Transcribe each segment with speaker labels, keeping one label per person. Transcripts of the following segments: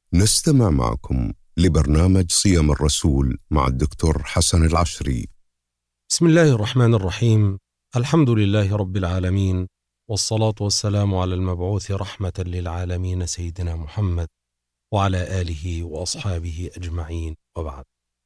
Speaker 1: نستمع معكم لبرنامج صيام الرسول مع الدكتور حسن العشري.
Speaker 2: بسم الله الرحمن الرحيم. الحمد لله رب العالمين، والصلاة والسلام على المبعوث رحمة للعالمين سيدنا محمد وعلى آله وأصحابه أجمعين، وبعد.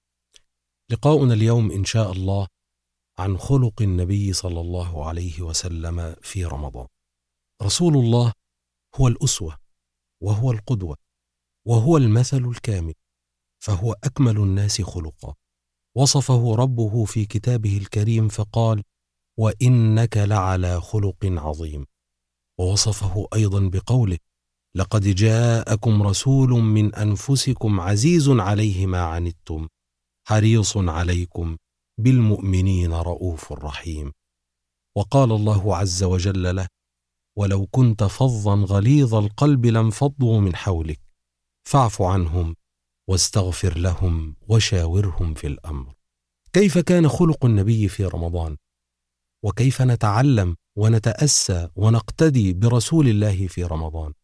Speaker 2: لقاؤنا اليوم إن شاء الله عن خلق النبي صلى الله عليه وسلم في رمضان. رسول الله هو الأسوة وهو القدوة وهو المثل الكامل، فهو أكمل الناس خلقا. وصفه ربه في كتابه الكريم فقال: وإنك لعلى خلق عظيم. ووصفه أيضا بقوله: لقد جاءكم رسول من أنفسكم عزيز عليه ما عنتم حريص عليكم بالمؤمنين رؤوف رحيم. وقال الله عز وجل له: ولو كنت فظا غليظ القلب لانفضوا من حولك فاعف عنهم واستغفر لهم وشاورهم في الأمر. كيف كان خلق النبي في رمضان؟ وكيف نتعلم ونتأسى ونقتدي برسول الله في رمضان؟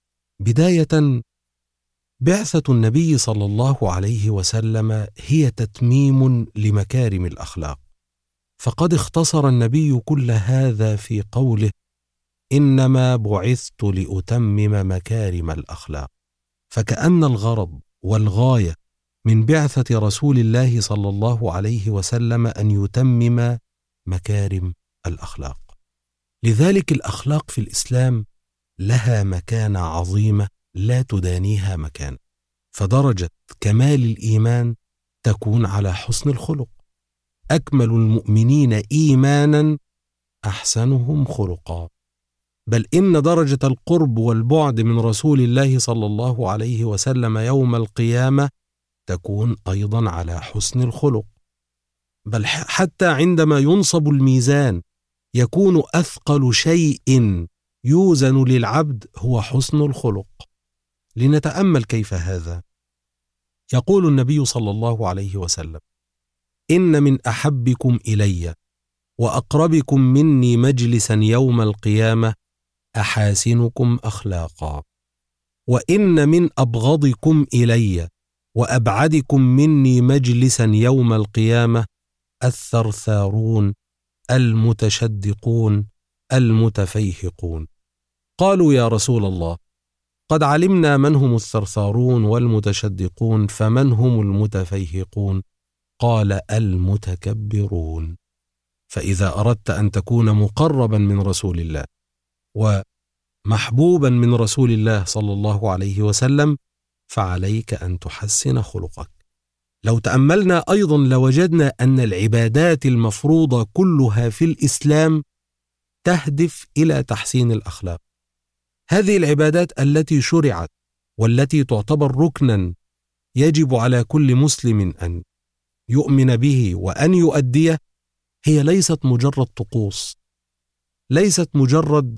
Speaker 2: بداية، بعثة النبي صلى الله عليه وسلم هي تتميم لمكارم الأخلاق، فقد اختصر النبي كل هذا في قوله: إنما بعثت لأتمم مكارم الأخلاق. فكأن الغرض والغاية من بعثة رسول الله صلى الله عليه وسلم أن يتمم مكارم الأخلاق. لذلك الأخلاق في الإسلام لها مكانة عظيمة لا تدانيها مكان، فدرجة كمال الإيمان تكون على حسن الخلق. أكمل المؤمنين إيمانا أحسنهم خلقا. بل إن درجة القرب والبعد من رسول الله صلى الله عليه وسلم يوم القيامة تكون أيضا على حسن الخلق. بل حتى عندما ينصب الميزان يكون أثقل شيء يوزن للعبد هو حسن الخلق. لنتأمل كيف هذا. يقول النبي صلى الله عليه وسلم: إن من أحبكم إلي وأقربكم مني مجلسا يوم القيامة أحاسنكم أخلاقا، وإن من أبغضكم إلي وأبعدكم مني مجلسا يوم القيامة الثرثارون المتشدقون المتفيهقون. قالوا: يا رسول الله، قد علمنا من هم الثرثارون والمتشدقون، فمن هم المتفيهقون؟ قال: المتكبرون. فإذا أردت أن تكون مقربا من رسول الله ومحبوبا من رسول الله صلى الله عليه وسلم فعليك أن تحسن خلقك. لو تأملنا أيضا لوجدنا أن العبادات المفروضة كلها في الإسلام تهدف إلى تحسين الأخلاق. هذه العبادات التي شرعت والتي تعتبر ركنا يجب على كل مسلم أن يؤمن به وأن يؤديه هي ليست مجرد طقوس، ليست مجرد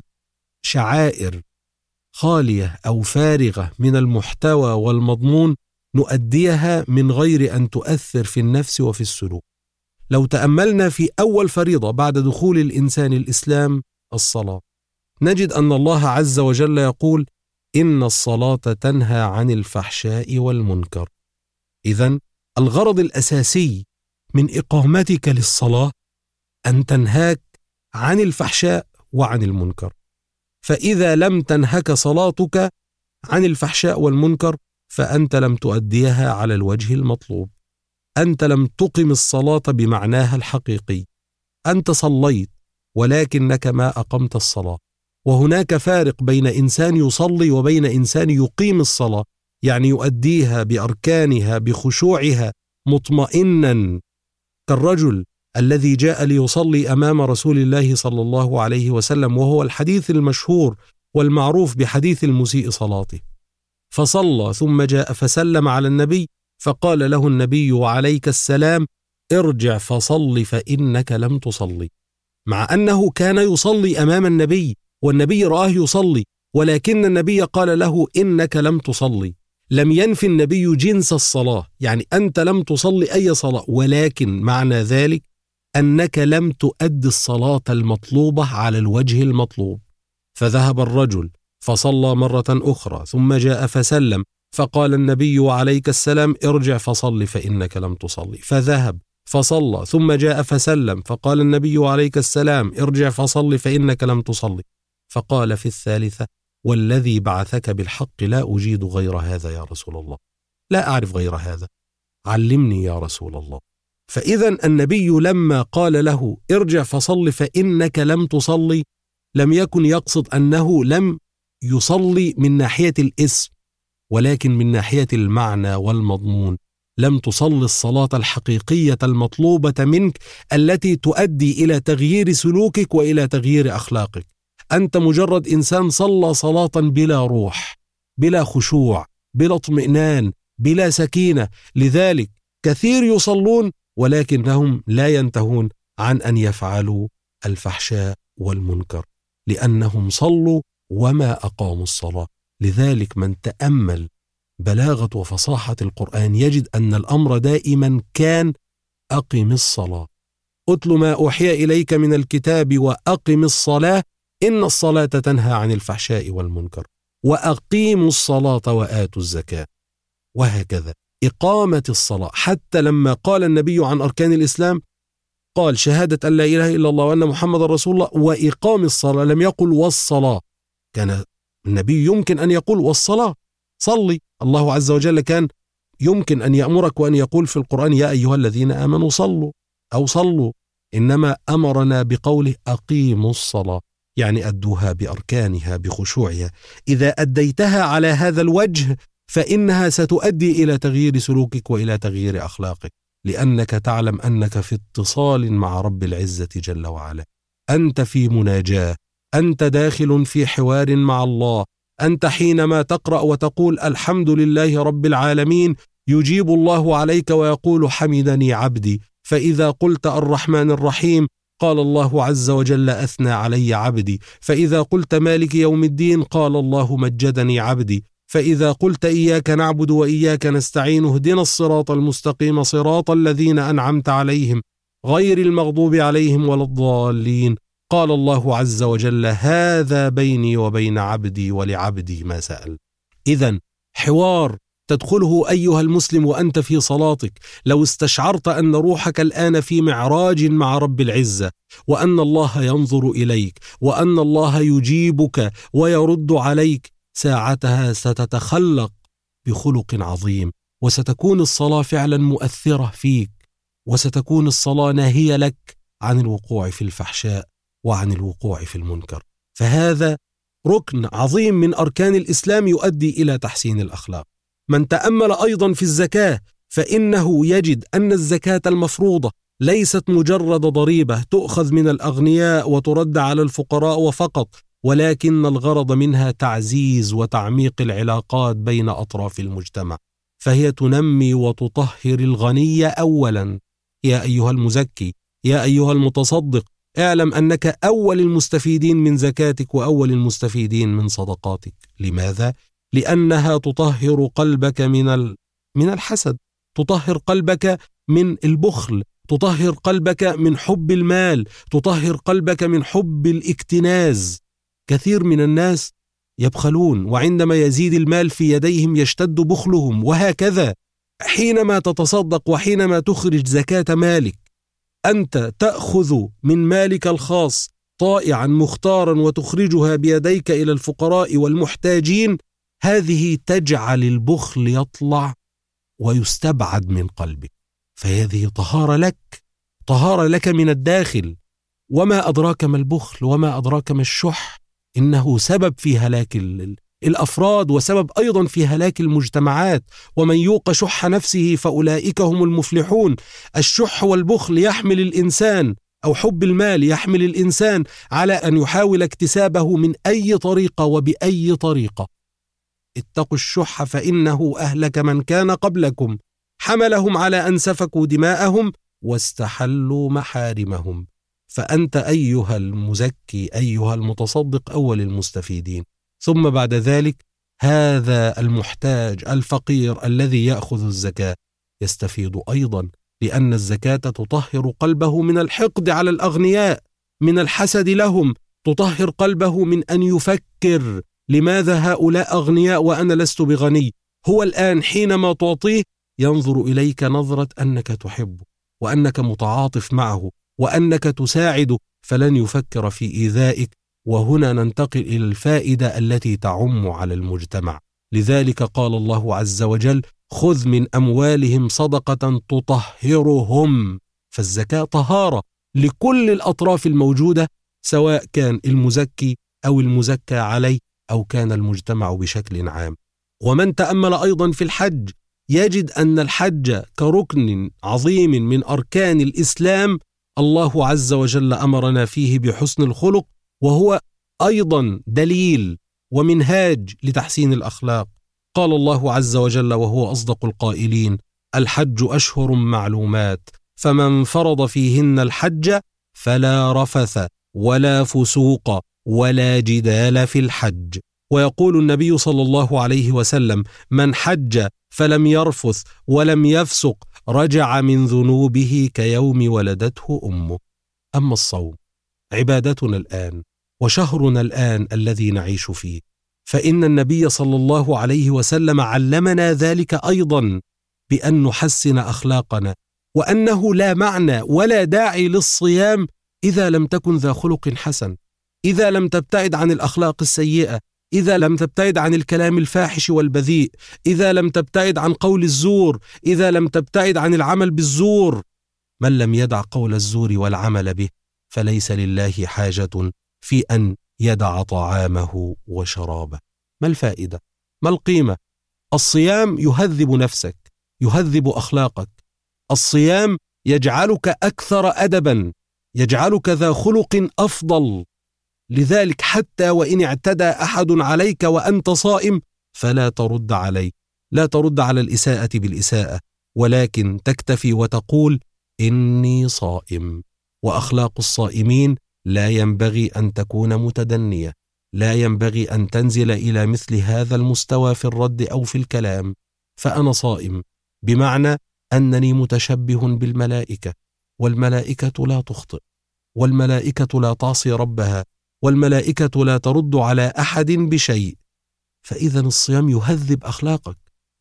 Speaker 2: شعائر خالية أو فارغة من المحتوى والمضمون نؤديها من غير أن تؤثر في النفس وفي السلوك. لو تأملنا في أول فريضة بعد دخول الإنسان الإسلام، الصلاة، نجد أن الله عز وجل يقول: إن الصلاة تنهى عن الفحشاء والمنكر. إذن الغرض الأساسي من إقامتك للصلاة أن تنهاك عن الفحشاء وعن المنكر. فإذا لم تنهك صلاتك عن الفحشاء والمنكر فأنت لم تؤديها على الوجه المطلوب. أنت لم تقم الصلاة بمعناها الحقيقي. أنت صليت ولكنك ما أقمت الصلاة. وهناك فارق بين إنسان يصلي وبين إنسان يقيم الصلاة، يعني يؤديها بأركانها بخشوعها مطمئنا، كالرجل الذي جاء ليصلي أمام رسول الله صلى الله عليه وسلم، وهو الحديث المشهور والمعروف بحديث المسيء صلاته. فصلى ثم جاء فسلم على النبي، فقال له النبي: وعليك السلام، ارجع فصل فإنك لم تصلي. مع أنه كان يصلي أمام النبي والنبي رآه يصلي، ولكن النبي قال له: إنك لم تصلي. لم ينفي النبي جنس الصلاة، يعني أنت لم تصلي أي صلاة، ولكن معنى ذلك أنك لم تؤدي الصلاة المطلوبة على الوجه المطلوب. فذهب الرجل فصلى مرة أخرى ثم جاء فسلم، فقال النبي عليك السلام: ارجع فصل فإنك لم تصلي. فذهب فصلى، ثم جاء فسلم، فقال النبي عليك السلام: ارجع فصل فإنك لم تصلي. فقال في الثالثة: والذي بعثك بالحق لا أجيد غير هذا يا رسول الله، لا أعرف غير هذا، علمني يا رسول الله. فإذا النبي لما قال له ارجع فصل فإنك لم تصلي لم يكن يقصد أنه لم يصلي من ناحية الاسم، ولكن من ناحية المعنى والمضمون. لم تصلي الصلاة الحقيقية المطلوبة منك التي تؤدي إلى تغيير سلوكك وإلى تغيير أخلاقك. أنت مجرد إنسان صلى صلاة بلا روح، بلا خشوع، بلا اطمئنان، بلا سكينة. لذلك كثير يصلون ولكنهم لا ينتهون عن أن يفعلوا الفحشاء والمنكر، لأنهم صلوا وما أقاموا الصلاة. لذلك من تأمل بلاغة وفصاحة القرآن يجد أن الأمر دائما كان أقم الصلاة، أتل ما أوحي إليك من الكتاب وأقم الصلاة إن الصلاة تنهى عن الفحشاء والمنكر، وأقيموا الصلاة وآتوا الزكاة. وهكذا إقامة الصلاة. حتى لما قال النبي عن أركان الإسلام قال شهادة أن لا إله إلا الله وأن محمد رسول الله وإقام الصلاة، لم يقل والصلاة. كان النبي يمكن أن يقول والصلاة، صلي. الله عز وجل كان يمكن أن يأمرك وأن يقول في القرآن يا أيها الذين آمنوا صلوا أو صلوا، إنما أمرنا بقوله أقيموا الصلاة، يعني أدوها بأركانها بخشوعها. إذا أديتها على هذا الوجه فإنها ستؤدي إلى تغيير سلوكك وإلى تغيير أخلاقك، لأنك تعلم أنك في اتصال مع رب العزة جل وعلا. أنت في مناجاة، أنت داخل في حوار مع الله. أنت حينما تقرأ وتقول الحمد لله رب العالمين يجيب الله عليك ويقول حمدني عبدي. فإذا قلت الرحمن الرحيم قال الله عز وجل أثنى علي عبدي. فإذا قلت مالك يوم الدين قال الله مجدني عبدي. فإذا قلت إياك نعبد وإياك نستعين اهدنا الصراط المستقيم صراط الذين أنعمت عليهم غير المغضوب عليهم ولا الضالين قال الله عز وجل هذا بيني وبين عبدي ولعبدي ما سأل. إذن حوار تدخله أيها المسلم وأنت في صلاتك. لو استشعرت أن روحك الآن في معراج مع رب العزة، وأن الله ينظر إليك، وأن الله يجيبك ويرد عليك، ساعتها ستتخلق بخلق عظيم، وستكون الصلاة فعلا مؤثرة فيك، وستكون الصلاة ناهية لك عن الوقوع في الفحشاء وعن الوقوع في المنكر. فهذا ركن عظيم من أركان الإسلام يؤدي إلى تحسين الأخلاق. من تأمل أيضا في الزكاة فإنه يجد أن الزكاة المفروضة ليست مجرد ضريبة تؤخذ من الأغنياء وترد على الفقراء وفقط، ولكن الغرض منها تعزيز وتعميق العلاقات بين أطراف المجتمع، فهي تنمي وتطهر الغني أولا. يا أيها المزكي، يا أيها المتصدق، اعلم أنك أول المستفيدين من زكاتك وأول المستفيدين من صدقاتك. لماذا؟ لأنها تطهر قلبك من الحسد، تطهر قلبك من البخل، تطهر قلبك من حب المال، تطهر قلبك من حب الاكتناز. كثير من الناس يبخلون، وعندما يزيد المال في يديهم يشتد بخلهم. وهكذا حينما تتصدق وحينما تخرج زكاة مالك، أنت تأخذ من مالك الخاص طائعا مختارا وتخرجها بيديك إلى الفقراء والمحتاجين. هذه تجعل البخل يطلع ويستبعد من قلبك، فهذه طهارة لك من الداخل. وما أدراك ما البخل وما أدراك ما الشح؟ إنه سبب في هلاك الأفراد، وسبب أيضا في هلاك المجتمعات. ومن يوق شح نفسه فأولئك هم المفلحون. الشح والبخل يحمل الإنسان، أو حب المال يحمل الإنسان على أن يحاول اكتسابه من أي طريقة وبأي طريقة. اتقوا الشح فإنه أهلك من كان قبلكم، حملهم على أن سفكوا دماءهم واستحلوا محارمهم. فأنت أيها المزكي، أيها المتصدق، أول المستفيدين. ثم بعد ذلك هذا المحتاج الفقير الذي يأخذ الزكاة يستفيد أيضا، لأن الزكاة تطهر قلبه من الحقد على الأغنياء، من الحسد لهم، تطهر قلبه من أن يفكر لماذا هؤلاء أغنياء وأنا لست بغني، هو الآن حينما تعطيه ينظر إليك نظرة أنك تحبه وأنك متعاطف معه وأنك تساعده، فلن يفكر في إيذائك. وهنا ننتقل إلى الفائدة التي تعم على المجتمع. لذلك قال الله عز وجل: خذ من أموالهم صدقة تطهرهم. فالزكاة طهارة لكل الأطراف الموجودة، سواء كان المزكي أو المزكى عليه أو كان المجتمع بشكل عام. ومن تأمل أيضا في الحج يجد أن الحج كركن عظيم من أركان الإسلام الله عز وجل أمرنا فيه بحسن الخلق، وهو أيضا دليل ومنهاج لتحسين الأخلاق. قال الله عز وجل وهو أصدق القائلين: الحج أشهر معلومات فمن فرض فيهن الحج فلا رفث ولا فسوق ولا جدال في الحج. ويقول النبي صلى الله عليه وسلم: من حج فلم يرفث ولم يفسق رجع من ذنوبه كيوم ولدته أمه. أما الصوم عبادتنا الآن وشهرنا الآن الذي نعيش فيه، فإن النبي صلى الله عليه وسلم علمنا ذلك أيضا، بأن نحسن أخلاقنا، وأنه لا معنى ولا داعي للصيام إذا لم تكن ذا خلق حسن، إذا لم تبتعد عن الأخلاق السيئة، إذا لم تبتعد عن الكلام الفاحش والبذيء، إذا لم تبتعد عن قول الزور، إذا لم تبتعد عن العمل بالزور. من لم يدع قول الزور والعمل به فليس لله حاجة في أن يدع طعامه وشرابه. ما الفائدة؟ ما القيمة؟ الصيام يهذب نفسك، يهذب أخلاقك. الصيام يجعلك أكثر أدبا، يجعلك ذا خلق أفضل. لذلك حتى وإن اعتدى أحد عليك وأنت صائم فلا ترد عليه، لا ترد على الإساءة بالإساءة، ولكن تكتفي وتقول: إني صائم. وأخلاق الصائمين لا ينبغي أن تكون متدنية، لا ينبغي أن تنزل إلى مثل هذا المستوى في الرد أو في الكلام. فأنا صائم بمعنى أنني متشبه بالملائكة، والملائكة لا تخطئ، والملائكة لا تعصي ربها، والملائكة لا ترد على أحد بشيء. فإذا الصيام يهذب أخلاقك،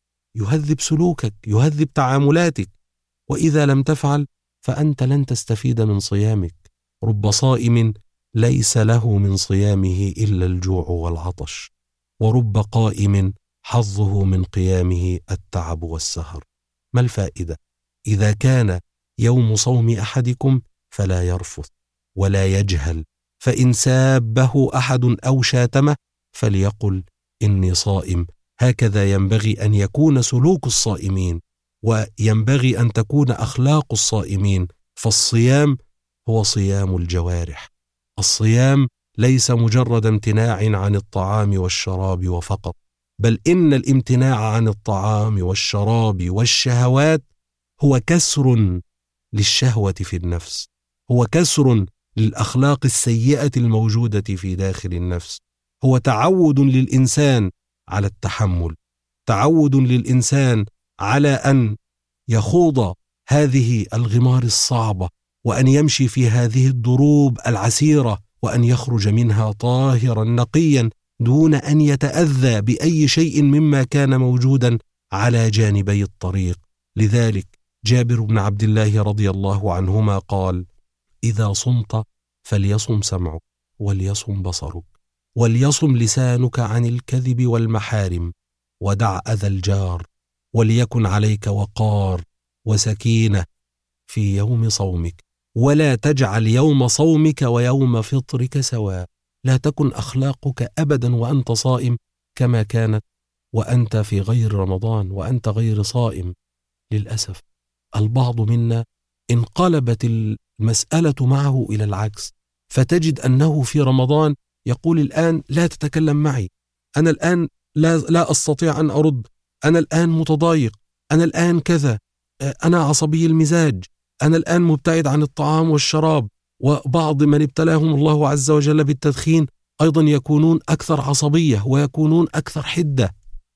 Speaker 2: يهذب سلوكك، يهذب تعاملاتك. وإذا لم تفعل فأنت لن تستفيد من صيامك. رب صائم ليس له من صيامه إلا الجوع والعطش، ورب قائم حظه من قيامه التعب والسهر. ما الفائدة؟ إذا كان يوم صوم أحدكم فلا يرفث ولا يجهل، فإن سابه أحد أو شاتمه فليقل: إني صائم. هكذا ينبغي أن يكون سلوك الصائمين، وينبغي أن تكون أخلاق الصائمين. فالصيام هو صيام الجوارح. الصيام ليس مجرد امتناع عن الطعام والشراب وفقط، بل إن الامتناع عن الطعام والشراب والشهوات هو كسر للشهوة في النفس، هو كسر للأخلاق السيئة الموجودة في داخل النفس، هو تعود للإنسان على التحمل، تعود للإنسان على أن يخوض هذه الغمار الصعبة، وأن يمشي في هذه الدروب العسيرة، وأن يخرج منها طاهرا نقيا دون أن يتأذى بأي شيء مما كان موجودا على جانبي الطريق. لذلك جابر بن عبد الله رضي الله عنهما قال: إذا صمت فليصم سمعك وليصم بصرك وليصم لسانك عن الكذب والمحارم، ودع أذى الجار، وليكن عليك وقار وسكينة في يوم صومك، ولا تجعل يوم صومك ويوم فطرك سواء. لا تكن أخلاقك أبدا وأنت صائم كما كانت وأنت في غير رمضان وأنت غير صائم. للأسف البعض منا انقلبت المسألة معه إلى العكس، فتجد أنه في رمضان يقول: الآن لا تتكلم معي، أنا الآن لا أستطيع أن أرد، أنا الآن متضايق، أنا الآن كذا، أنا عصبي المزاج، أنا الآن مبتعد عن الطعام والشراب. وبعض من ابتلاهم الله عز وجل بالتدخين أيضا يكونون أكثر عصبية ويكونون أكثر حدة.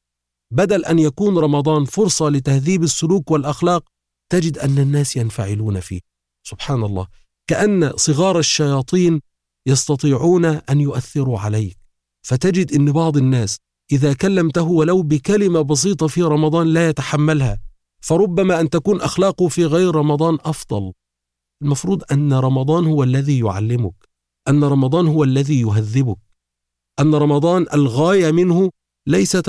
Speaker 2: بدل أن يكون رمضان فرصة لتهذيب السلوك والأخلاق، تجد أن الناس ينفعلون فيه. سبحان الله، كأن صغار الشياطين يستطيعون أن يؤثروا عليك. فتجد أن بعض الناس إذا كلمته ولو بكلمة بسيطة في رمضان لا يتحملها، فربما أن تكون أخلاقه في غير رمضان أفضل. المفروض أن رمضان هو الذي يعلمك، أن رمضان هو الذي يهذبك، أن رمضان الغاية منه ليست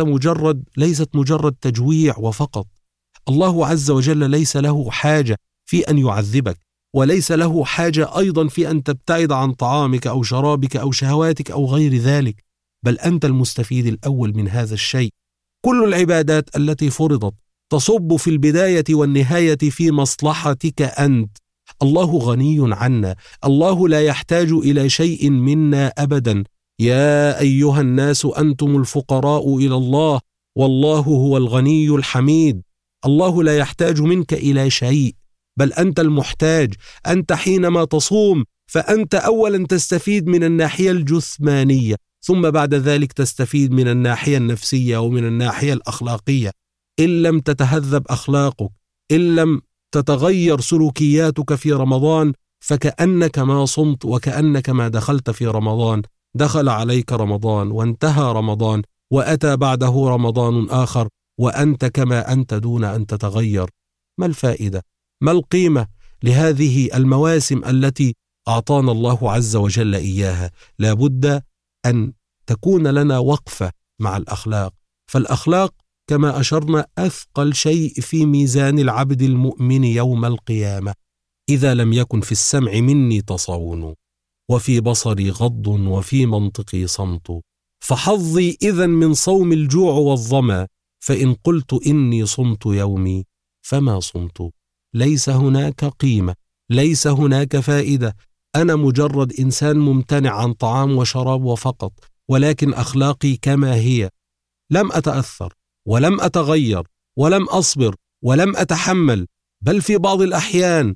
Speaker 2: مجرد تجويع وفقط. الله عز وجل ليس له حاجة في أن يعذبك، وليس له حاجة أيضا في أن تبتعد عن طعامك أو شرابك أو شهواتك أو غير ذلك، بل أنت المستفيد الأول من هذا الشيء. كل العبادات التي فرضت تصب في البداية والنهاية في مصلحتك أنت. الله غني عنا، الله لا يحتاج إلى شيء منا أبدا. يا أيها الناس أنتم الفقراء إلى الله والله هو الغني الحميد. الله لا يحتاج منك إلى شيء، بل أنت المحتاج. أنت حينما تصوم فأنت أولا تستفيد من الناحية الجسمانية، ثم بعد ذلك تستفيد من الناحية النفسية ومن الناحية الأخلاقية. إن لم تتهذب أخلاقك، إن لم تتغير سلوكياتك في رمضان، فكأنك ما صمت وكأنك ما دخلت في رمضان. دخل عليك رمضان وانتهى رمضان وأتى بعده رمضان آخر وأنت كما أنت دون أن تتغير. ما الفائدة؟ ما القيمة لهذه المواسم التي أعطانا الله عز وجل إياها؟ لابد أن تكون لنا وقفة مع الأخلاق، فالأخلاق كما أشرنا أثقل شيء في ميزان العبد المؤمن يوم القيامة. إذا لم يكن في السمع مني تصون، وفي بصري غض، وفي منطقي صمت، فحظي إذن من صوم الجوع والظما، فإن قلت إني صمت يومي فما صمت. ليس هناك قيمة، ليس هناك فائدة. أنا مجرد إنسان ممتنع عن طعام وشراب وفقط، ولكن أخلاقي كما هي. لم أتأثر ولم أتغير ولم أصبر ولم أتحمل، بل في بعض الأحيان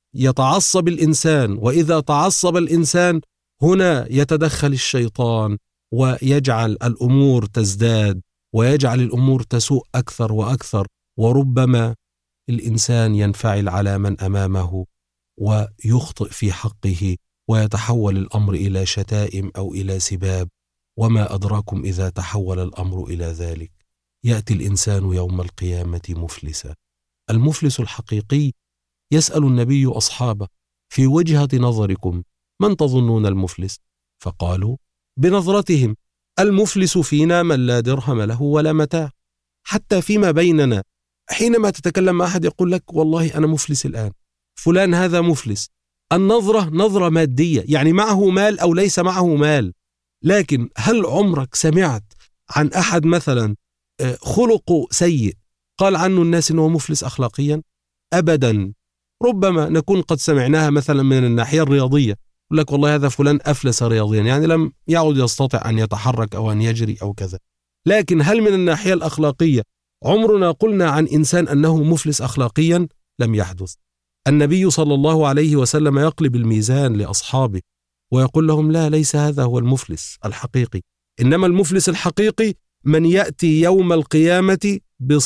Speaker 2: يتعصب الإنسان، وإذا تعصب الإنسان هنا يتدخل الشيطان ويجعل الأمور تزداد ويجعل الأمور تسوء أكثر وأكثر، وربما الإنسان ينفعل على من أمامه ويخطئ في حقه ويتحول الأمر إلى شتائم أو إلى سباب. وما أدراكم إذا تحول الأمر إلى ذلك. يأتي الإنسان يوم القيامة مفلسا. المفلس الحقيقي يسأل النبي أصحابه: في وجهة نظركم من تظنون المفلس؟ فقالوا بنظرتهم: المفلس فينا من لا درهم له ولا متاع. حتى فيما بيننا حينما تتكلم مع أحد يقول لك: والله أنا مفلس الآن، فلان هذا مفلس. النظرة نظرة مادية، يعني معه مال أو ليس معه مال. لكن هل عمرك سمعت عن أحد مثلا خلقه سيء قال عنه الناس أنه مفلس أخلاقيا؟ أبدا. ربما نكون قد سمعناها مثلا من الناحية الرياضية، يقول لك: والله هذا فلان أفلس رياضيا، يعني لم يعد يستطيع أن يتحرك أو أن يجري أو كذا. لكن هل من الناحية الأخلاقية عمرنا قلنا عن إنسان أنه مفلس أخلاقيا؟ لم يحدث. النبي صلى الله عليه وسلم يقلب الميزان لأصحابه ويقول لهم: لا، ليس هذا هو المفلس الحقيقي، إنما المفلس الحقيقي من يأتي يوم القيامة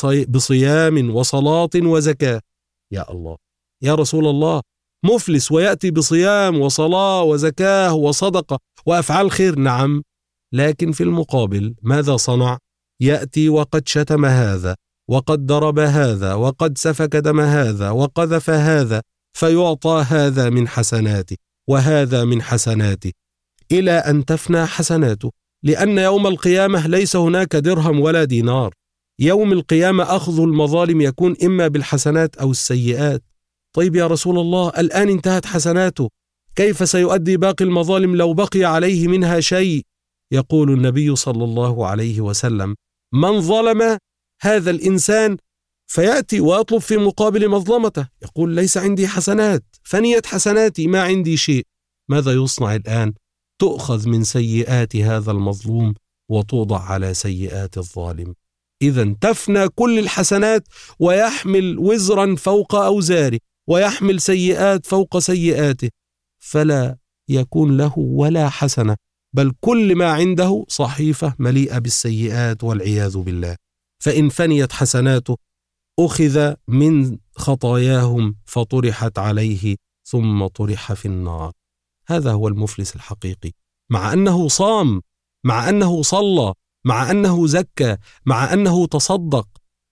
Speaker 2: بصيام وصلاة وزكاة. يا الله، يا رسول الله، مفلس ويأتي بصيام وصلاة وزكاة وصدقة وأفعال خير؟ نعم، لكن في المقابل ماذا صنع؟ يأتي وقد شتم هذا، وقد ضرب هذا، وقد سفك دم هذا، وقذف هذا، فيعطى هذا من حسناته وهذا من حسناته إلى أن تفنى حسناته. لأن يوم القيامة ليس هناك درهم ولا دينار. يوم القيامة أخذ المظالم يكون إما بالحسنات أو السيئات. طيب يا رسول الله، الآن انتهت حسناته، كيف سيؤدي باقي المظالم لو بقي عليه منها شيء؟ يقول النبي صلى الله عليه وسلم: من ظلم هذا الإنسان فيأتي ويطلب في مقابل مظلمته، يقول: ليس عندي حسنات، فنيت حسناتي، ما عندي شيء. ماذا يصنع الآن؟ تؤخذ من سيئات هذا المظلوم وتوضع على سيئات الظالم. إذن تفنى كل الحسنات ويحمل وزرا فوق أوزاره ويحمل سيئات فوق سيئاته، فلا يكون له ولا حسنة، بل كل ما عنده صحيفة مليئة بالسيئات والعياذ بالله. فإن فنيت حسناته أخذ من خطاياهم فطرحت عليه ثم طرح في النار. هذا هو المفلس الحقيقي، مع أنه صام، مع أنه صلى، مع أنه زكى، مع أنه تصدق،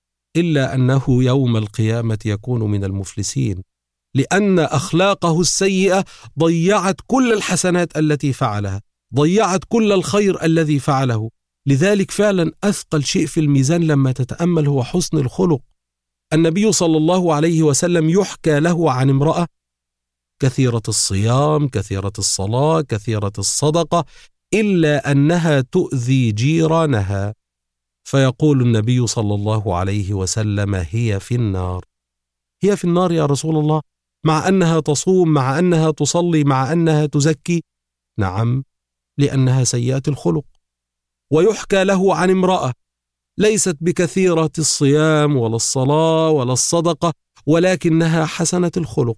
Speaker 2: إلا أنه يوم القيامة يكون من المفلسين، لأن أخلاقه السيئة ضيعت كل الحسنات التي فعلها، ضيعت كل الخير الذي فعله. لذلك فعلا أثقل شيء في الميزان لما تتأمل هو حسن الخلق. النبي صلى الله عليه وسلم يحكى له عن امرأة كثيرة الصيام، كثيرة الصلاة، كثيرة الصدقة، إلا أنها تؤذي جيرانها، فيقول النبي صلى الله عليه وسلم: هي في النار. هي في النار يا رسول الله، مع أنها تصوم، مع أنها تصلي، مع أنها تزكي؟ نعم، لأنها سيئة الخلق. ويحكى له عن امرأة ليست بكثيرة الصيام ولا الصلاة ولا الصدقة، ولكنها حسنة الخلق،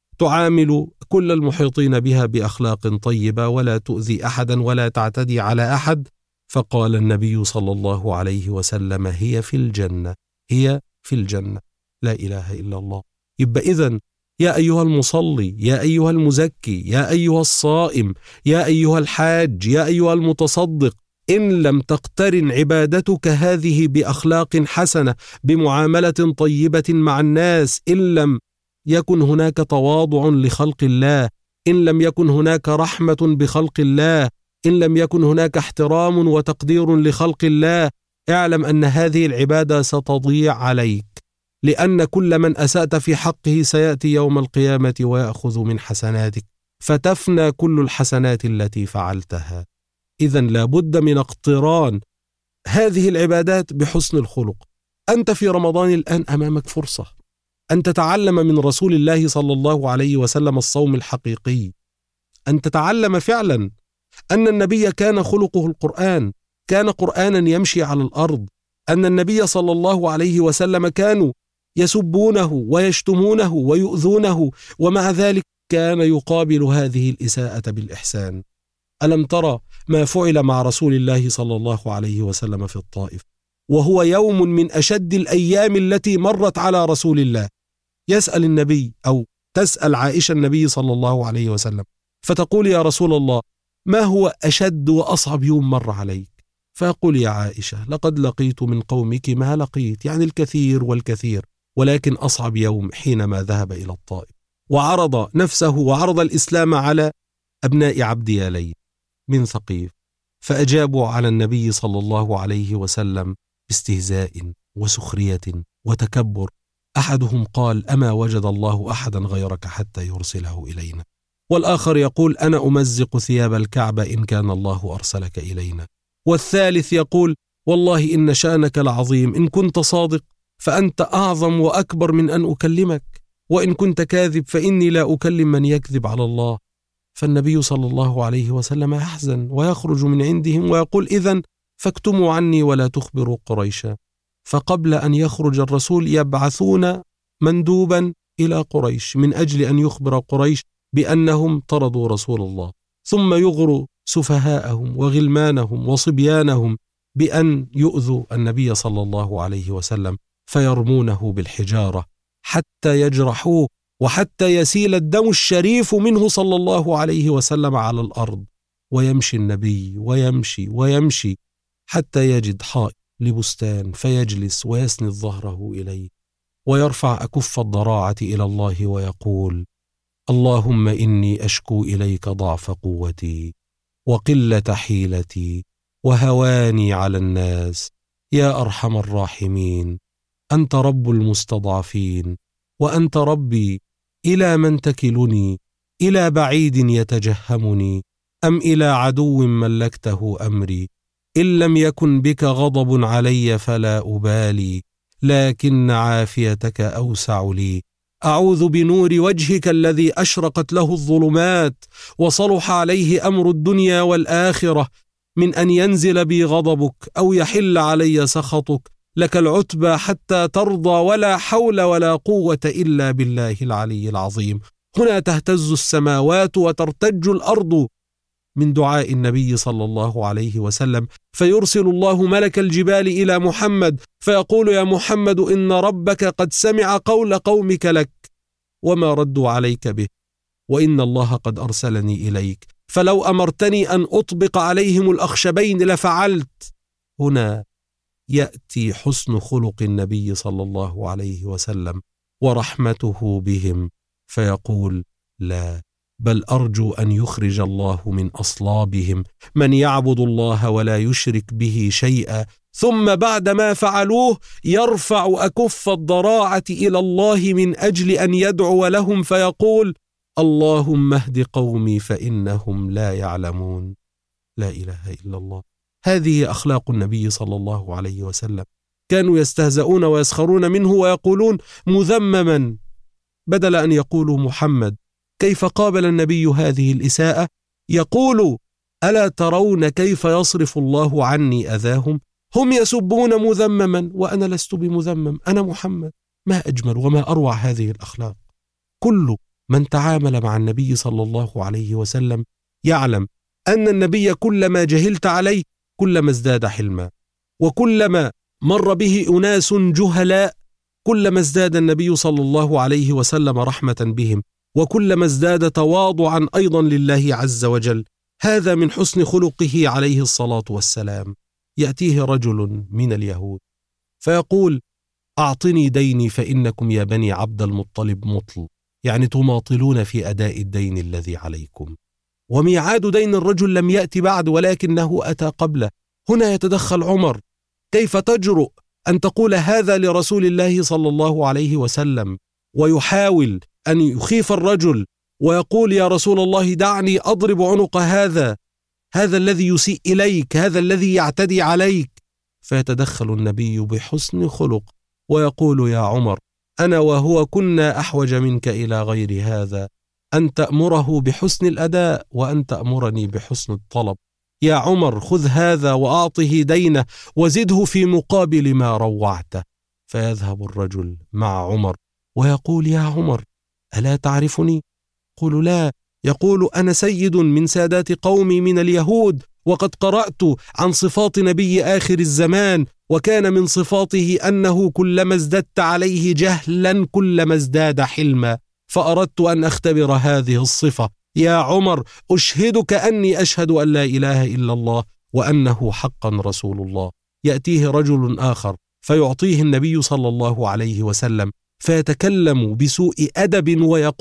Speaker 2: تعامل كل المحيطين بها بأخلاق طيبة، ولا تؤذي أحدا ولا تعتدي على أحد، فقال النبي صلى الله عليه وسلم: هي في الجنة، هي في الجنة. لا إله إلا الله. يبقى إذن يا أيها المصلي، يا أيها المزكي، يا أيها الصائم، يا أيها الحاج، يا أيها المتصدق، إن لم تقترن عبادتك هذه بأخلاق حسنة، بمعاملة طيبة مع الناس، إن لم يكن هناك تواضع لخلق الله، إن لم يكن هناك رحمة بخلق الله، إن لم يكن هناك احترام وتقدير لخلق الله، اعلم أن هذه العبادة ستضيع عليك، لأن كل من أسأت في حقه سيأتي يوم القيامة ويأخذ من حسناتك، فتفنى كل الحسنات التي فعلتها. إذن لابد من اقتران هذه العبادات بحسن الخلق. أنت في رمضان الآن أمامك فرصة أن تتعلم من رسول الله صلى الله عليه وسلم الصوم الحقيقي، أن تتعلم فعلا أن النبي كان خلقه القرآن، كان قرآنا يمشي على الأرض، أن النبي صلى الله عليه وسلم كانوا يسبونه ويشتمونه ويؤذونه، ومع ذلك كان يقابل هذه الإساءة بالإحسان. ألم ترى ما فعل مع رسول الله صلى الله عليه وسلم في الطائف، وهو يوم من أشد الأيام التي مرت على رسول الله؟ يسأل النبي أو تسأل عائشة النبي صلى الله عليه وسلم، فتقول: يا رسول الله، ما هو أشد وأصعب يوم مر عليك؟ فيقول: يا عائشة، لقد لقيت من قومك ما لقيت، يعني الكثير والكثير، ولكن أصعب يوم حينما ذهب إلى الطائف وعرض نفسه وعرض الإسلام على أبناء عبد يالين من ثقيف، فأجابوا على النبي صلى الله عليه وسلم باستهزاء وسخرية وتكبر. أحدهم قال: أما وجد الله أحدا غيرك حتى يرسله إلينا؟ والآخر يقول: أنا أمزق ثياب الكعبة إن كان الله أرسلك إلينا. والثالث يقول: والله إن شأنك لعظيم، إن كنت صادق فأنت أعظم وأكبر من أن أكلمك، وإن كنت كاذب فإني لا أكلم من يكذب على الله. فالنبي صلى الله عليه وسلم يحزن ويخرج من عندهم ويقول: إذن فاكتموا عني ولا تخبروا قريشا. فقبل أن يخرج الرسول يبعثون مندوبا إلى قريش من أجل أن يخبر قريش بأنهم طردوا رسول الله، ثم يغروا سفهاءهم وغلمانهم وصبيانهم بأن يؤذوا النبي صلى الله عليه وسلم، فيرمونه بالحجارة حتى يجرحوه وحتى يسيل الدم الشريف منه صلى الله عليه وسلم على الأرض. ويمشي النبي ويمشي ويمشي حتى يجد حائط لبستان، فيجلس ويسند ظهره إليه ويرفع أكف الضراعة إلى الله ويقول: اللهم إني أشكو إليك ضعف قوتي وقلة حيلتي وهواني على الناس، يا أرحم الراحمين، أنت رب المستضعفين، وأنت ربي، إلى من تكلني؟ إلى بعيد يتجهمني أم إلى عدو ملكته أمري؟ إن لم يكن بك غضب علي فلا أبالي، لكن عافيتك أوسع لي. أعوذ بنور وجهك الذي أشرقت له الظلمات وصلح عليه أمر الدنيا والآخرة من أن ينزل بي غضبك أو يحل علي سخطك، لك العتبى حتى ترضى، ولا حول ولا قوة إلا بالله العلي العظيم. هنا تهتز السماوات وترتج الأرض من دعاء النبي صلى الله عليه وسلم، فيرسل الله ملك الجبال إلى محمد فيقول: يا محمد، إن ربك قد سمع قول قومك لك وما ردوا عليك به، وإن الله قد أرسلني إليك، فلو أمرتني أن أطبق عليهم الأخشبين لفعلت، هنا يأتي حسن خلق النبي صلى الله عليه وسلم ورحمته بهم فيقول: لا، بل أرجو أن يخرج الله من أصلابهم من يعبد الله ولا يشرك به شيئا، ثم بعد ما فعلوه يرفع أكف الضراعة إلى الله من أجل أن يدعو لهم فيقول: اللهم اهد قومي فإنهم لا يعلمون. لا إله إلا الله. هذه أخلاق النبي صلى الله عليه وسلم. كانوا يستهزئون ويسخرون منه ويقولون مذمما بدل أن يقولوا محمد. كيف قابل النبي هذه الإساءة؟ يقول: ألا ترون كيف يصرف الله عني أذاهم؟ هم يسبون مذمما وأنا لست بمذمم، أنا محمد. ما أجمل وما أروع هذه الأخلاق. كل من تعامل مع النبي صلى الله عليه وسلم يعلم أن النبي كلما جهلت عليه كلما ازداد حلما، وكلما مر به أناس جهلاء كلما ازداد النبي صلى الله عليه وسلم رحمة بهم، وكلما ازداد تواضعا أيضا لله عز وجل. هذا من حسن خلقه عليه الصلاة والسلام. يأتيه رجل من اليهود فيقول: أعطني ديني فإنكم يا بني عبد المطلب مطل، يعني تماطلون في أداء الدين الذي عليكم. وميعاد دين الرجل لم يأتي بعد ولكنه أتى قبله. هنا يتدخل عمر: كيف تجرؤ أن تقول هذا لرسول الله صلى الله عليه وسلم؟ ويحاول أن يخيف الرجل ويقول: يا رسول الله دعني أضرب عنق هذا الذي يسيء إليك، هذا الذي يعتدي عليك. فيتدخل النبي بحسن خلق ويقول: يا عمر، أنا وهو كنا أحوج منك إلى غير هذا، أن تأمره بحسن الأداء وأن تأمرني بحسن الطلب. يا عمر، خذ هذا وأعطه دينه وزده في مقابل ما روعته. فيذهب الرجل مع عمر ويقول: يا عمر، ألا تعرفني؟ يقول: لا. يقول: أنا سيد من سادات قومي من اليهود، وقد قرأت عن صفات نبي آخر الزمان، وكان من صفاته أنه كلما ازددت عليه جهلا كلما ازداد حلما، فأردت أن أختبر هذه الصفة. يا عمر، أشهدك أني أشهد أن لا إله إلا الله وأنه حقا رسول الله. يأتيه رجل آخر فيعطيه النبي صلى الله عليه وسلم فيتكلم بسوء أدب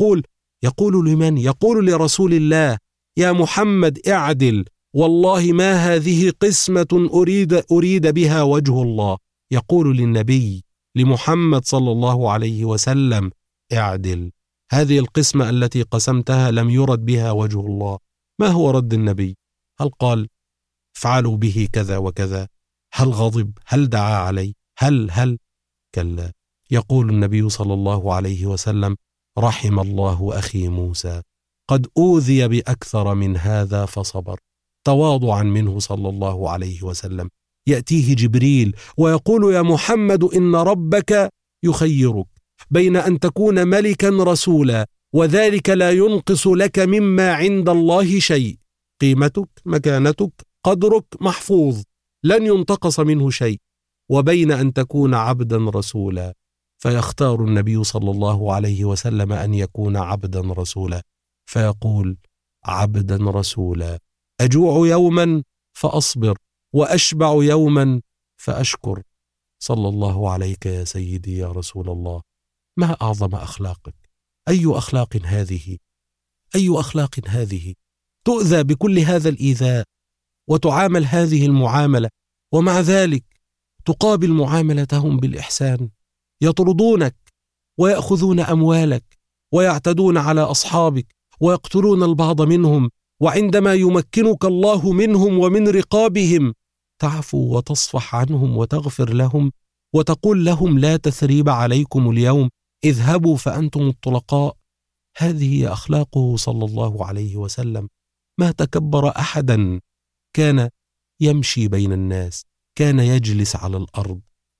Speaker 2: يقول لمن؟ يقول لرسول الله: يا محمد اعدل، والله ما هذه قسمة أريد بها وجه الله. يقول للنبي لمحمد صلى الله عليه وسلم: اعدل، هذه القسمة التي قسمتها لم يرد بها وجه الله. ما هو رد النبي؟ هل قال افعلوا به كذا وكذا؟ هل غضب؟ هل دعا عليه؟ هل كلا. يقول النبي صلى الله عليه وسلم: رحم الله أخي موسى، قد أوذي بأكثر من هذا فصبر. تواضعا منه صلى الله عليه وسلم. يأتيه جبريل ويقول: يا محمد، إن ربك يخيرك بين أن تكون ملكا رسولا، وذلك لا ينقص لك مما عند الله شيء. قيمتك، مكانتك، قدرك محفوظ، لن ينتقص منه شيء، وبين أن تكون عبدا رسولا. فيختار النبي صلى الله عليه وسلم أن يكون عبدا رسولا، فيقول: عبدا رسولا، أجوع يوما فأصبر، وأشبع يوما فأشكر. صلى الله عليك يا سيدي يا رسول الله. ما أعظم أخلاقك! أي أخلاق هذه! أي أخلاق هذه! تؤذى بكل هذا الإيذاء وتعامل هذه المعاملة، ومع ذلك تقابل معاملتهم بالإحسان. يطردونك ويأخذون أموالك ويعتدون على أصحابك ويقتلون البعض منهم، وعندما يمكنك الله منهم ومن رقابهم تعفو وتصفح عنهم وتغفر لهم وتقول لهم: لا تثريب عليكم اليوم، اذهبوا فأنتم الطلقاء. هذه هي أخلاقه صلى الله عليه وسلم. ما تكبر أحدا. كان يمشي بين الناس، كان يجلس على الأرض.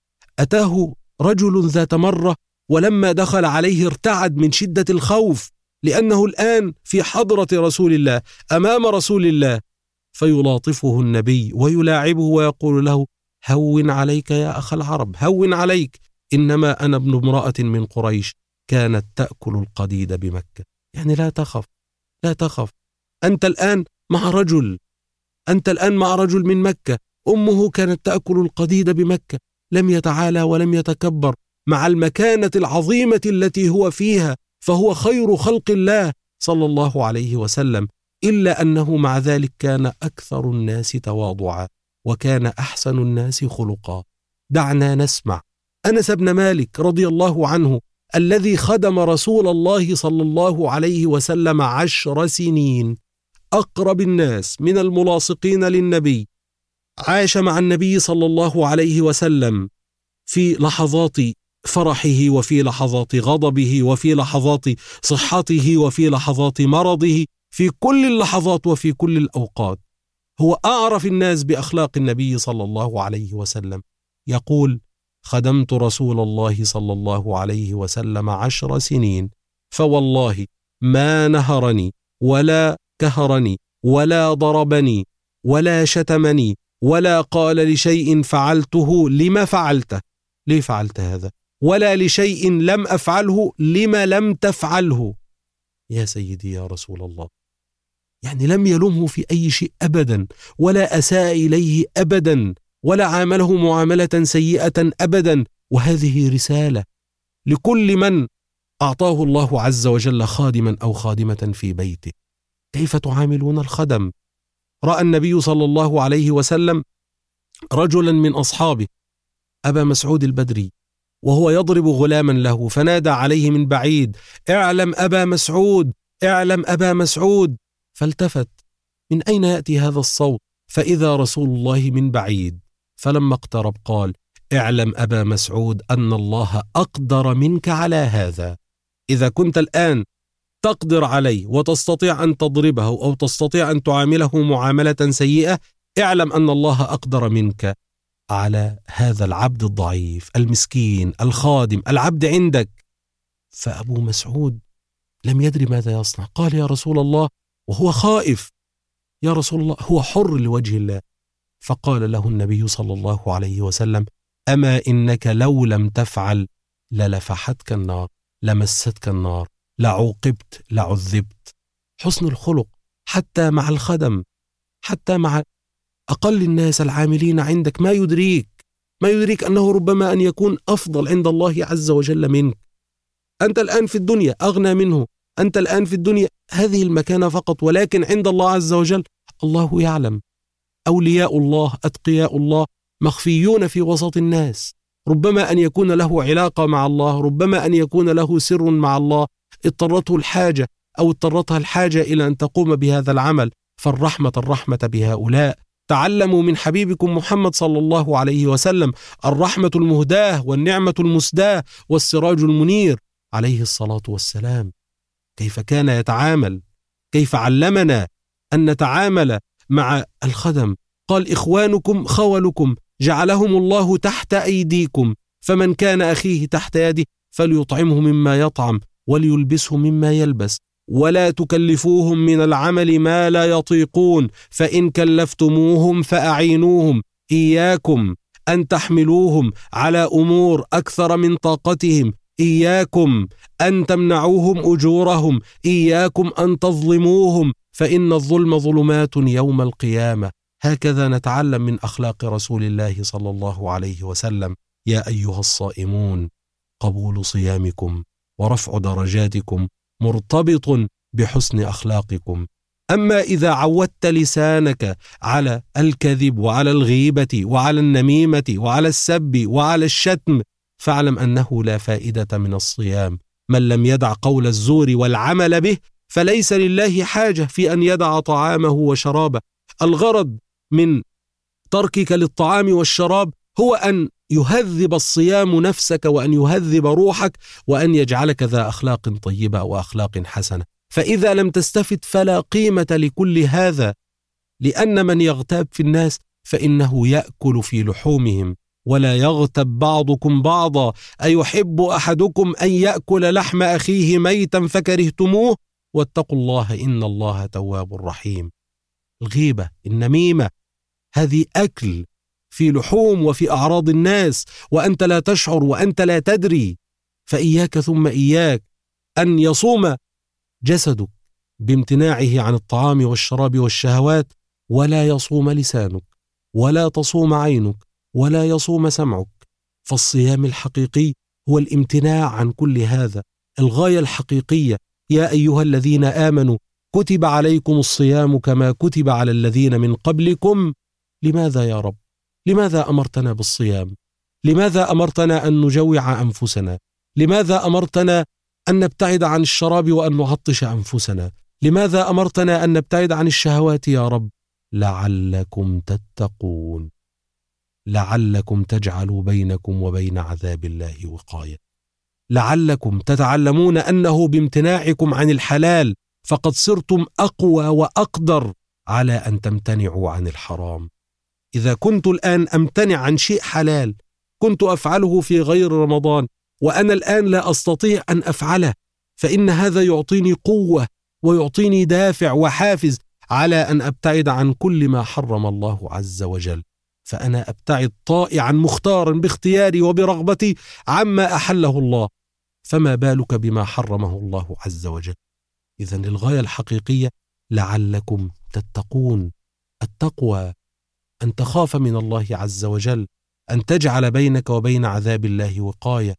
Speaker 2: أتاه رجل ذات مرة ولما دخل عليه ارتعد من شدة الخوف، لأنه الآن في حضرة رسول الله، أمام رسول الله. فيلاطفه النبي ويلاعبه ويقول له: هون عليك يا أخ العرب، هون عليك، إنما أنا ابن امرأة من قريش كانت تأكل القديد بمكة. يعني لا تخف، لا تخف. أنت الآن مع رجل من مكة، أمه كانت تأكل القديد بمكة، لم يتعالى ولم يتكبر مع المكانة العظيمة التي هو فيها، فهو خير خلق الله صلى الله عليه وسلم، إلا أنه مع ذلك كان أكثر الناس تواضعا وكان أحسن الناس خلقا. دعنا نسمع أنس بن مالك رضي الله عنه الذي خدم رسول الله صلى الله عليه وسلم 10 سنين، أقرب الناس من الملاصقين للنبي، عاش مع النبي صلى الله عليه وسلم في لحظات فرحه وفي لحظات غضبه وفي لحظات صحته وفي لحظات مرضه، في كل اللحظات وفي كل الأوقات. هو أعرف الناس بأخلاق النبي صلى الله عليه وسلم. يقول: خدمت رسول الله صلى الله عليه وسلم 10 سنين، فوالله ما نهرني ولا كهرني ولا ضربني ولا شتمني ولا قال لشيء فعلته لما فعلته، ليه فعلت هذا، ولا لشيء لم أفعله لما لم تفعله. يا سيدي يا رسول الله، يعني لم يلومه في أي شيء أبدا، ولا أساء إليه أبدا، ولا عامله معاملة سيئة أبدا. وهذه رسالة لكل من أعطاه الله عز وجل خادما أو خادمة في بيته. كيف تعاملون الخدم؟ رأى النبي صلى الله عليه وسلم رجلا من أصحابه، أبا مسعود البدري، وهو يضرب غلاما له، فنادى عليه من بعيد: اعلم أبا مسعود، اعلم أبا مسعود. فالتفت: من أين يأتي هذا الصوت؟ فإذا رسول الله من بعيد، فلما اقترب قال: اعلم أبا مسعود أن الله أقدر منك على هذا. إذا كنت الآن تقدر عليه وتستطيع أن تضربه أو تستطيع أن تعامله معاملة سيئة، اعلم أن الله أقدر منك على هذا العبد الضعيف المسكين الخادم العبد عندك. فأبو مسعود لم يدري ماذا يصنع، قال: يا رسول الله، وهو خائف: يا رسول الله، هو حر لوجه الله. فقال له النبي صلى الله عليه وسلم: أما إنك لو لم تفعل للفحتك النار، لمستك النار، لعوقبت، لعذبت. حسن الخلق حتى مع الخدم، حتى مع أقل الناس العاملين عندك. ما يدريك أنه ربما أن يكون أفضل عند الله عز وجل منك. أنت الآن في الدنيا أغنى منه، أنت الآن في الدنيا هذه المكانة فقط، ولكن عند الله عز وجل الله يعلم. أولياء الله أتقياء الله مخفيون في وسط الناس، ربما أن يكون له علاقة مع الله، ربما أن يكون له سر مع الله، اضطرته الحاجة أو اضطرتها الحاجة إلى أن تقوم بهذا العمل. الرحمة بهؤلاء. تعلموا من حبيبكم محمد صلى الله عليه وسلم الرحمة المهداة والنعمة المسداة والسراج المنير عليه الصلاة والسلام. كيف كان يتعامل، كيف علمنا أن نتعامل مع الخدم. قال: إخوانكم خولكم جعلهم الله تحت أيديكم، فمن كان أخيه تحت يده فليطعمه مما يطعم وليلبسه مما يلبس، ولا تكلفوهم من العمل ما لا يطيقون، فإن كلفتموهم فأعينوهم، إياكم أن تحملوهم على أمور أكثر من طاقتهم، إياكم أن تمنعوهم أجورهم، إياكم أن تظلموهم، فإن الظلم ظلمات يوم القيامة. هكذا نتعلم من أخلاق رسول الله صلى الله عليه وسلم. يا أيها الصائمون، قبول صيامكم ورفع درجاتكم مرتبط بحسن أخلاقكم. أما إذا عودت لسانك على الكذب وعلى الغيبة وعلى النميمة وعلى السب وعلى الشتم، فاعلم أنه لا فائدة من الصيام. من لم يدع قول الزور والعمل به فليس لله حاجة في أن يدع طعامه وشرابه. الغرض من تركك للطعام والشراب هو أن يهذب الصيام نفسك، وأن يهذب روحك، وأن يجعلك ذا أخلاق طيبة وأخلاق حسنة. فإذا لم تستفد فلا قيمة لكل هذا، لأن من يغتاب في الناس فإنه يأكل في لحومهم. ولا يغتب بعضكم بعضا، أيحب أحدكم أن يأكل لحم أخيه ميتا فكرهتموه، واتقوا الله إن الله تواب رحيم. الغيبة، النميمة، هذه أكل في لحوم وفي أعراض الناس، وأنت لا تشعر وأنت لا تدري. فإياك ثم إياك أن يصوم جسدك بامتناعه عن الطعام والشراب والشهوات، ولا يصوم لسانك ولا تصوم عينك ولا يصوم سمعك. فالصيام الحقيقي هو الامتناع عن كل هذا. الغاية الحقيقية: يا أيها الذين آمنوا كتب عليكم الصيام كما كتب على الذين من قبلكم. لماذا يا رب؟ لماذا أمرتنا بالصيام؟ لماذا أمرتنا أن نجوع أنفسنا؟ لماذا أمرتنا أن نبتعد عن الشراب وأن نعطش أنفسنا؟ لماذا أمرتنا أن نبتعد عن الشهوات يا رب؟ لعلكم تتقون، لعلكم تجعلوا بينكم وبين عذاب الله وقاية، لعلكم تتعلمون أنه بامتناعكم عن الحلال فقد صرتم أقوى وأقدر على أن تمتنعوا عن الحرام. إذا كنت الآن أمتنع عن شيء حلال كنت أفعله في غير رمضان وأنا الآن لا أستطيع أن أفعله، فإن هذا يعطيني قوة ويعطيني دافع وحافز على أن أبتعد عن كل ما حرم الله عز وجل. فأنا أبتعد طائعا مختارا باختياري وبرغبتي عما أحله الله، فما بالك بما حرمه الله عز وجل؟ إذن الغاية الحقيقية لعلكم تتقون. التقوى أن تخاف من الله عز وجل، أن تجعل بينك وبين عذاب الله وقاية،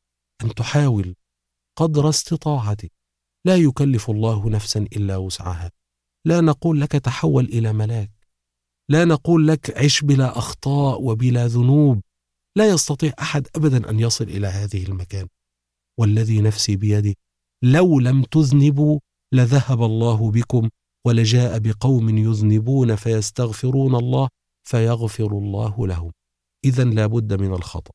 Speaker 2: أن تحاول قدر استطاعتك. لا يكلف الله نفسا إلا وسعها. لا نقول لك تحول إلى ملاك، لا نقول لك عش بلا أخطاء وبلا ذنوب. لا يستطيع أحد أبدا أن يصل إلى هذه المكان. والذي نفسي بيده لو لم تذنبوا لذهب الله بكم ولجاء بقوم يذنبون فيستغفرون الله فيغفر الله لهم. إذن لا بد من الخطأ،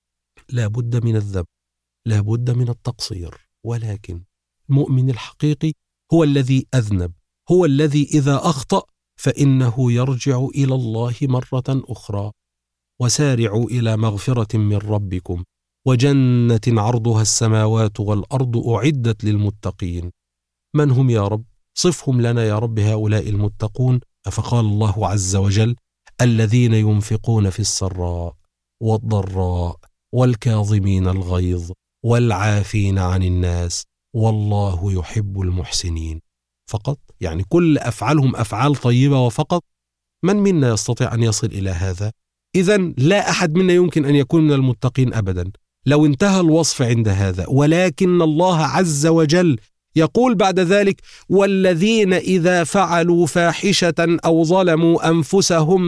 Speaker 2: لا بد من الذنب، لا بد من التقصير. ولكن المؤمن الحقيقي هو الذي أذنب، هو الذي إذا أخطأ فإنه يرجع إلى الله مرة أخرى. وسارعوا إلى مغفرة من ربكم وجنة عرضها السماوات والأرض أعدت للمتقين. من هم يا رب؟ صفهم لنا يا رب هؤلاء المتقون. فقال الله عز وجل: الذين ينفقون في السراء والضراء والكاظمين الغيظ والعافين عن الناس والله يحب المحسنين. فقط، يعني كل أفعالهم أفعال طيبة وفقط. من منا يستطيع أن يصل إلى هذا؟ إذن لا أحد منا يمكن أن يكون من المتقين أبدا لو انتهى الوصف عند هذا. ولكن الله عز وجل يقول بعد ذلك: والذين إذا فعلوا فاحشة أو ظلموا أنفسهم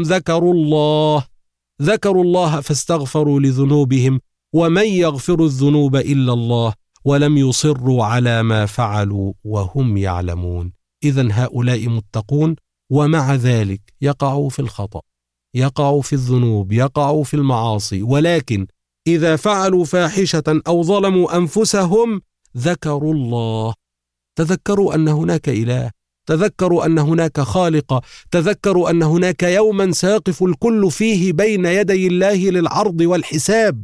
Speaker 2: ذكروا الله فاستغفروا لذنوبهم ومن يغفر الذنوب إلا الله ولم يصروا على ما فعلوا وهم يعلمون. إذن هؤلاء متقون، ومع ذلك يقعوا في الخطأ، يقعوا في الذنوب، يقعوا في المعاصي. ولكن إذا فعلوا فاحشة أو ظلموا أنفسهم ذكروا الله. تذكروا أن هناك إله، تذكروا أن هناك خالق، تذكروا أن هناك يوما سيقف الكل فيه بين يدي الله للعرض والحساب،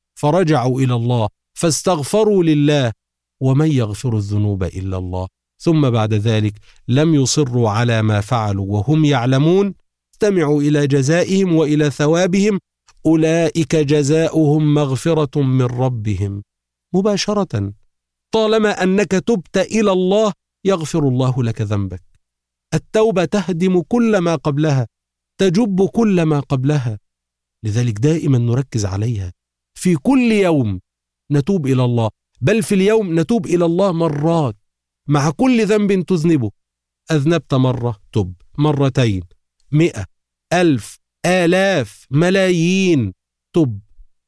Speaker 2: فرجعوا إلى الله فاستغفروا لله ومن يغفر الذنوب إلا الله. ثم بعد ذلك لم يصروا على ما فعلوا وهم يعلمون. استمعوا إلى جزائهم وإلى ثوابهم: أولئك جزاؤهم مغفرة من ربهم. مباشرة، طالما أنك تبت إلى الله يغفر الله لك ذنبك. التوبة تهدم كل ما قبلها، تجب كل ما قبلها. لذلك دائما نركز عليها. في كل يوم نتوب إلى الله، بل في اليوم نتوب إلى الله مرات. مع كل ذنب تذنبه، أذنبت مرة تب، مرتين، 100، 1000، آلاف، ملايين، تب.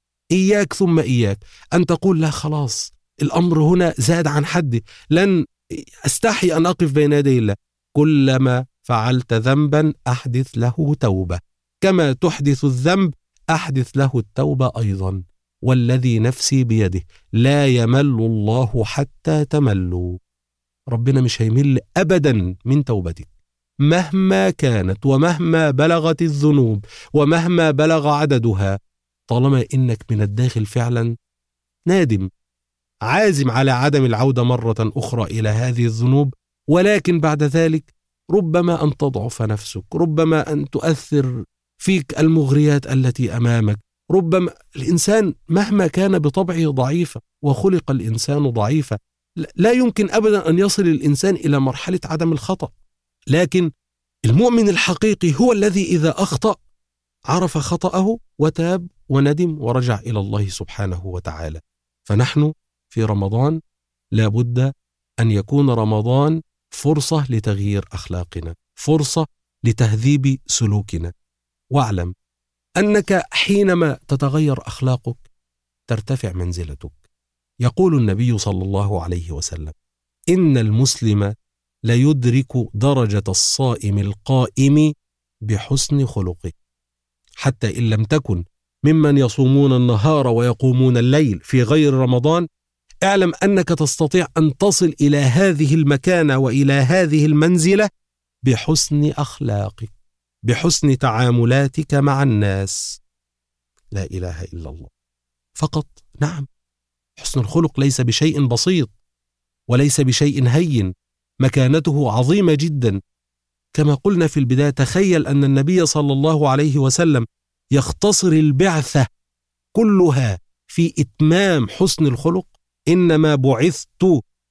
Speaker 2: إياك ثم إياك أن تقول: لا خلاص، الأمر هنا زاد عن حدي، لن أستحي أن أقف بين يدي الله. كلما فعلت ذنبا أحدث له توبة، كما تحدث الذنب أحدث له التوبة أيضا. والذي نفسي بيده لا يمل الله حتى تملوا. ربنا مش هيمل أبدا من توبتك مهما كانت ومهما بلغت الذنوب ومهما بلغ عددها، طالما إنك من الداخل فعلا نادم، عازم على عدم العودة مرة أخرى إلى هذه الذنوب. ولكن بعد ذلك ربما أن تضعف نفسك، ربما أن تؤثر فيك المغريات التي أمامك. ربما الإنسان مهما كان بطبعه ضعيفا، وخلق الإنسان ضعيفا، لا يمكن أبدا أن يصل الإنسان إلى مرحلة عدم الخطأ. لكن المؤمن الحقيقي هو الذي إذا أخطأ عرف خطأه وتاب وندم ورجع إلى الله سبحانه وتعالى. فنحن في رمضان لا بد أن يكون رمضان فرصة لتغيير أخلاقنا، فرصة لتهذيب سلوكنا. واعلم أنك حينما تتغير أخلاقك ترتفع منزلتك. يقول النبي صلى الله عليه وسلم: إن المسلم ليدرك درجة الصائم القائم بحسن خلقه. حتى إن لم تكن ممن يصومون النهار ويقومون الليل في غير رمضان، اعلم أنك تستطيع أن تصل إلى هذه المكانة وإلى هذه المنزلة بحسن أخلاقك، بحسن تعاملاتك مع الناس. لا إله إلا الله. فقط نعم، حسن الخلق ليس بشيء بسيط وليس بشيء هين، مكانته عظيمة جدا. كما قلنا في البداية، تخيل أن النبي صلى الله عليه وسلم يختصر البعثة كلها في إتمام حسن الخلق. إنما بعثت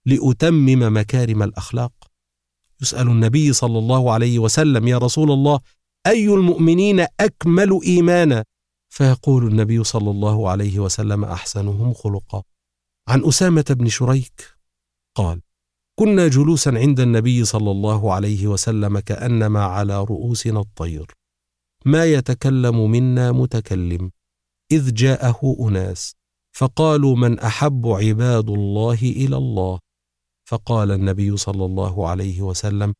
Speaker 2: لأتمم مكارم الأخلاق. يسأل النبي صلى الله عليه وسلم: يا رسول الله، أي المؤمنين أكمل إيمانا؟ فيقول النبي صلى الله عليه وسلم: أحسنهم خلقا. عن أسامة بن شريك قال: كنا جلوسا عند النبي صلى الله عليه وسلم كأنما على رؤوسنا الطير، ما يتكلم منا متكلم، إذ جاءه أناس فقالوا: من أحب عباد الله إلى الله؟ فقال النبي صلى الله عليه وسلم: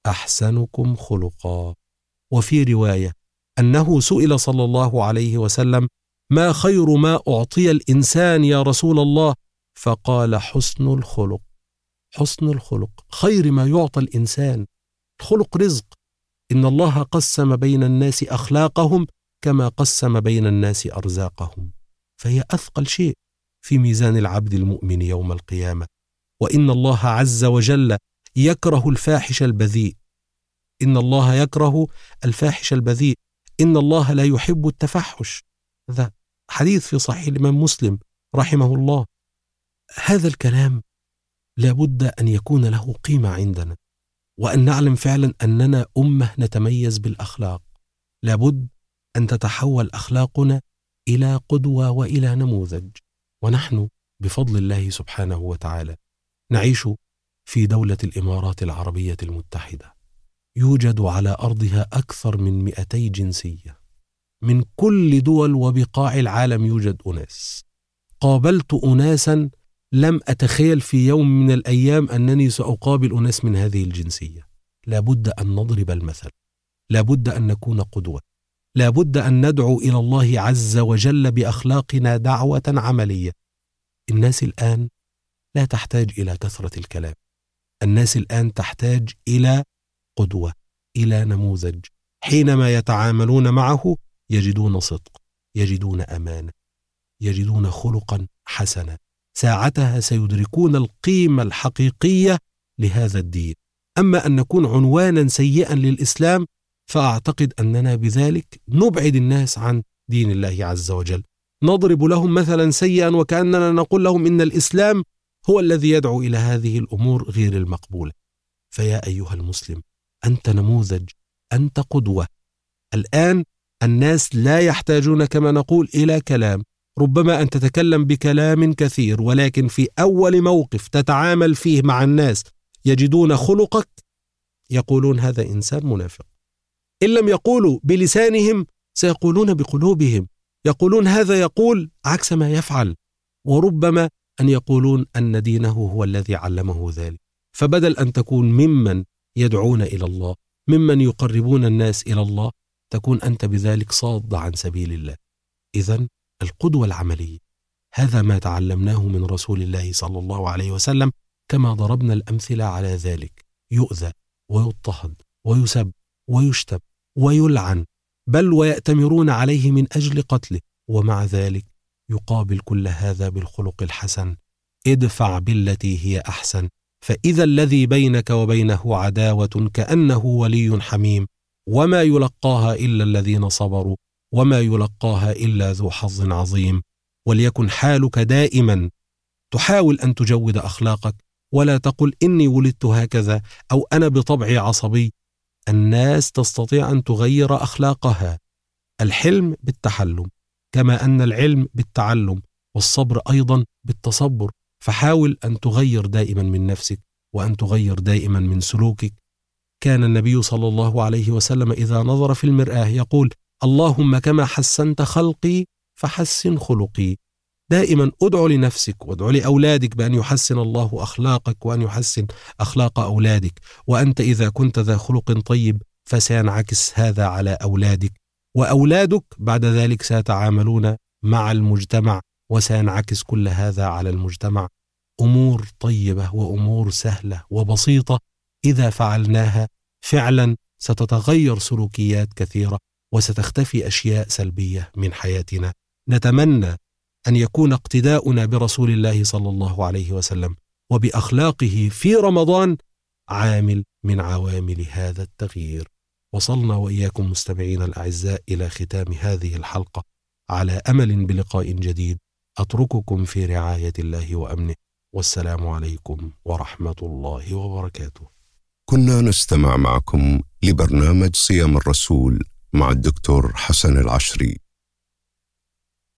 Speaker 2: أحسنكم خلقا. وفي رواية أنه سئل صلى الله عليه وسلم: ما خير ما أعطي الإنسان يا رسول الله؟ فقال: حسن الخلق. حسن الخلق خير ما يعطى الإنسان. الخلق رزق. إن الله قسم بين الناس أخلاقهم كما قسم بين الناس أرزاقهم، فهي أثقل شيء في ميزان العبد المؤمن يوم القيامة. وإن الله عز وجل يكره الفاحش البذيء. إن الله يكره الفاحش البذيء. إن الله لا يحب التفحش. هذا حديث في صحيح الإمام مسلم رحمه الله. هذا الكلام لابد أن يكون له قيمة عندنا، وأن نعلم فعلا أننا أمة نتميز بالأخلاق. لابد أن تتحول أخلاقنا إلى قدوة وإلى نموذج. ونحن بفضل الله سبحانه وتعالى نعيش في دولة الإمارات العربية المتحدة. يوجد على أرضها أكثر من 200 جنسية من كل دول وبقاع العالم. يوجد أناس، قابلت أناسا لم أتخيل في يوم من الأيام أنني سأقابل أناس من هذه الجنسية. لابد أن نضرب المثل، لابد أن نكون قدوة، لابد أن ندعو إلى الله عز وجل بأخلاقنا دعوة عملية. الناس الآن لا تحتاج إلى كثرة الكلام. الناس الآن تحتاج إلى قدوة، إلى نموذج. حينما يتعاملون معه يجدون صدق، يجدون أمانة، يجدون خلقا حسنا. ساعتها سيدركون القيمة الحقيقية لهذا الدين. أما أن نكون عنوانا سيئا للإسلام فأعتقد أننا بذلك نبعد الناس عن دين الله عز وجل. نضرب لهم مثلا سيئا وكأننا نقول لهم إن الإسلام هو الذي يدعو إلى هذه الأمور غير المقبولة. فيا أيها المسلم، أنت نموذج، أنت قدوة. الآن الناس لا يحتاجون كما نقول إلى كلام. ربما أن تتكلم بكلام كثير، ولكن في أول موقف تتعامل فيه مع الناس يجدون خلقك يقولون هذا إنسان منافق. إن لم يقولوا بلسانهم سيقولون بقلوبهم، يقولون هذا يقول عكس ما يفعل، وربما أن يقولون أن دينه هو الذي علمه ذلك. فبدل أن تكون ممن يدعون إلى الله، ممن يقربون الناس إلى الله، تكون أنت بذلك صاد عن سبيل الله. إذن القدوة العملية، هذا ما تعلمناه من رسول الله صلى الله عليه وسلم، كما ضربنا الأمثلة على ذلك. يؤذى ويضطهد ويسب ويشتم ويلعن، بل ويأتمرون عليه من أجل قتله، ومع ذلك يقابل كل هذا بالخلق الحسن. ادفع بالتي هي أحسن، فإذا الذي بينك وبينه عداوة كأنه ولي حميم، وما يلقاها إلا الذين صبروا وما يلقاها إلا ذو حظ عظيم. وليكن حالك دائما تحاول أن تجود أخلاقك، ولا تقل إني ولدت هكذا أو أنا بطبعي عصبي. الناس تستطيع أن تغير أخلاقها. الحلم بالتحلم، كما أن العلم بالتعلم، والصبر أيضا بالتصبر. فحاول أن تغير دائما من نفسك، وأن تغير دائما من سلوكك. كان النبي صلى الله عليه وسلم إذا نظر في المرآة يقول: اللهم كما حسنت خلقي فحسن خلقي. دائما ادعو لنفسك وادعو لأولادك بأن يحسن الله أخلاقك وأن يحسن أخلاق أولادك. وأنت إذا كنت ذا خلق طيب فسينعكس هذا على أولادك، وأولادك بعد ذلك سيتعاملون مع المجتمع وسينعكس كل هذا على المجتمع. أمور طيبة وأمور سهلة وبسيطة إذا فعلناها فعلا ستتغير سلوكيات كثيرة وستختفي أشياء سلبية من حياتنا. نتمنى أن يكون اقتداؤنا برسول الله صلى الله عليه وسلم وبأخلاقه في رمضان عامل من عوامل هذا التغيير. وصلنا وإياكم مستمعين الأعزاء إلى ختام هذه الحلقة، على أمل بلقاء جديد. أترككم في رعاية الله وأمنه، والسلام عليكم ورحمة الله وبركاته.
Speaker 1: كنا نستمع معكم لبرنامج صيام الرسول مع الدكتور حسن العشري.